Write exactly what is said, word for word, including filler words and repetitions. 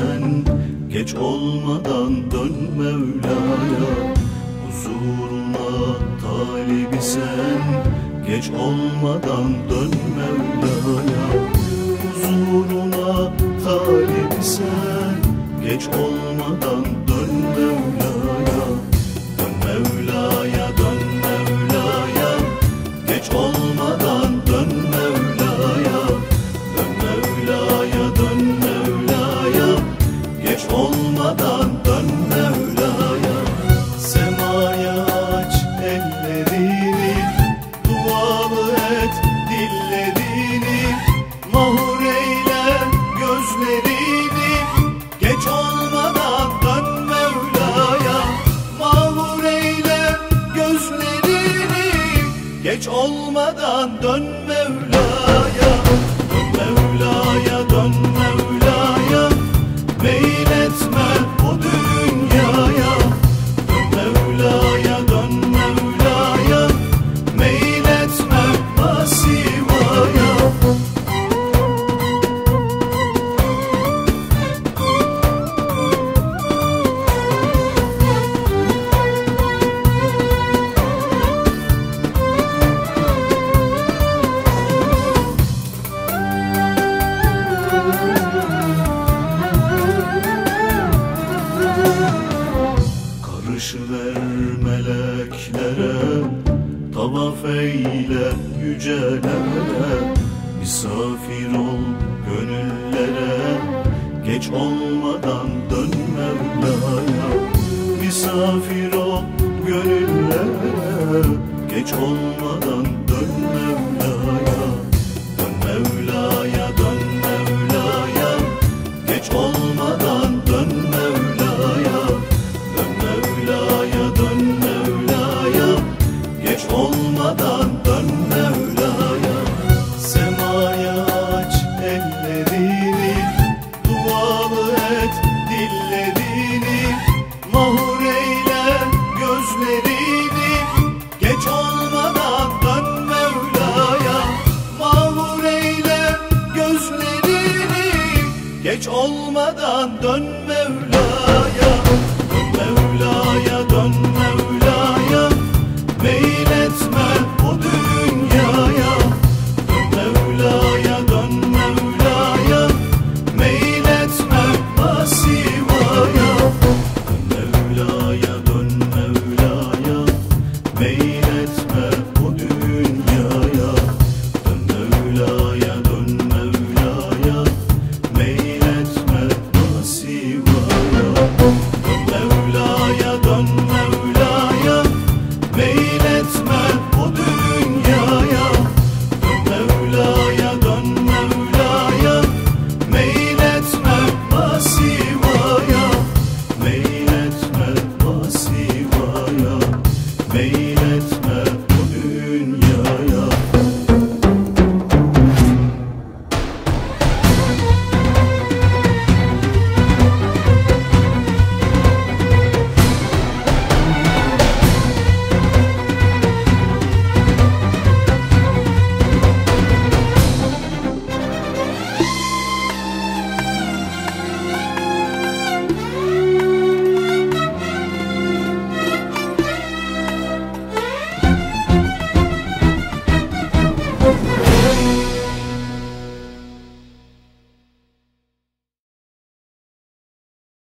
sen, geç olmadan dön Mevla'ya. Huzuruna talibi sen, geç olmadan dön Mevla'ya. Huzuruna talibi sen, geç olmadan dön Mevla'ya. Dön Mevla'ya, dön Mevla'ya, geç olmadan dön Mevla'ya. Dön Mevla'ya, dön Mevla'ya, geç olmadan dön Mevla'ya. Semaya aç ellerini, dualı et dillerini, mahur eyle gözlerini, geç olmadan dön Mevla'ya. Mahur eyle gözlerini, geç olmadan dön Mevla'ya. Dön Mevla'ya, dön Mevla'ya, meyletme bu dünyaya. Dön Mevla'ya, dön Mevla'ya, meyletme masivaya. Karışıver meleklere, tavaf eyle yücelere. Misafir ol gönüllere, geç olmadan dön Mevla'ya. Misafir ol gönüllere, geç olmadan dön Mevla'ya. Dön Mevla'ya, dön Mevla'ya, geç olmadan dön Mevla'ya. Dön Mevla'ya, dön Mevla'ya, geç olmadan dön Mevla'ya. Semaya aç ellerini, dualı et dillerini, mahur eyle gözlerini, geç olmadan dön Mevla'ya. Mahur eyle gözlerini, geç olmadan dön Mevla'ya. Dön Mevla'ya, dön Mevla'ya, meyletme bu dünyaya. Dön Mevla'ya, dön Mevla'ya, meyletme masivaya.